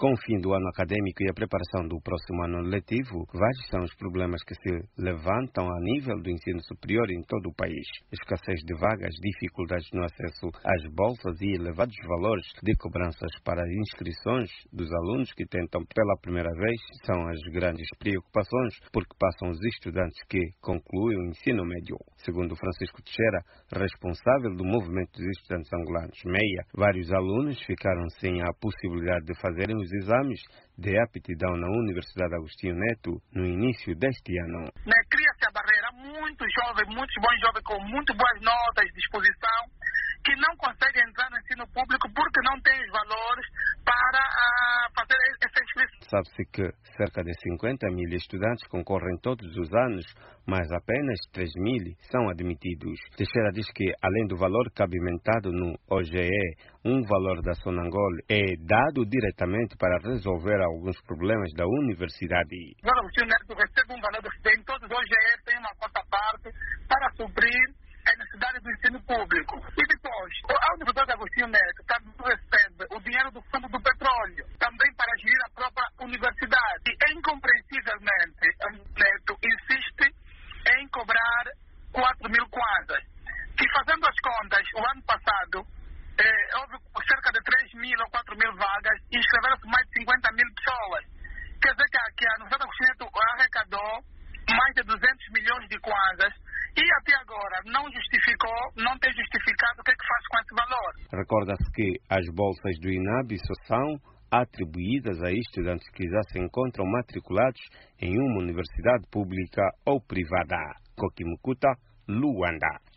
Com o fim do ano acadêmico e a preparação do próximo ano letivo, vários são os problemas que se levantam a nível do ensino superior em todo o país. Escassez de vagas, dificuldades no acesso às bolsas e elevados valores de cobranças para inscrições dos alunos que tentam pela primeira vez são as grandes preocupações porque passam os estudantes que concluem o ensino médio. Segundo Francisco Teixeira, responsável do movimento dos estudantes angolanos, MEIA, vários alunos ficaram sem a possibilidade de fazerem os exames de aptidão na Universidade Agostinho Neto no início deste ano. Cria-se a barreira, muitos bons jovens com muito boas notas de disposição, que não conseguem entrar no ensino público porque não têm os valores para fazer essa inscrição. Sabe-se que cerca de 50 mil estudantes concorrem todos os anos, mas apenas 3 mil são admitidos. Teixeira diz que, além do valor cabimentado no OGE, um valor da Sonangol é dado diretamente para resolver alguns problemas da universidade. O Agostinho Neto recebe um valor em todos os OGE, tem uma quarta parte para suprir a necessidade do ensino público. E depois, a Universidade Agostinho Neto também recebe o dinheiro do Fundo do Petróleo, também para gerir a própria universidade. E, incompreensivelmente, a Neto insiste em cobrar 4 mil kwanzas. Que, fazendo as contas, o ano passado, houve cerca de 3 mil ou 4 mil vagas e inscreveram-se mais de 50 mil pessoas. Quer dizer que a Universidade Agostinho Neto arrecadou mais de 200 milhões de kwanzas e até agora não tem justificado o que é que faz com esse valor. Recorda-se que as bolsas do INAB só são atribuídas a estudantes que já se encontram matriculados em uma universidade pública ou privada. Kokimukuta, Luanda.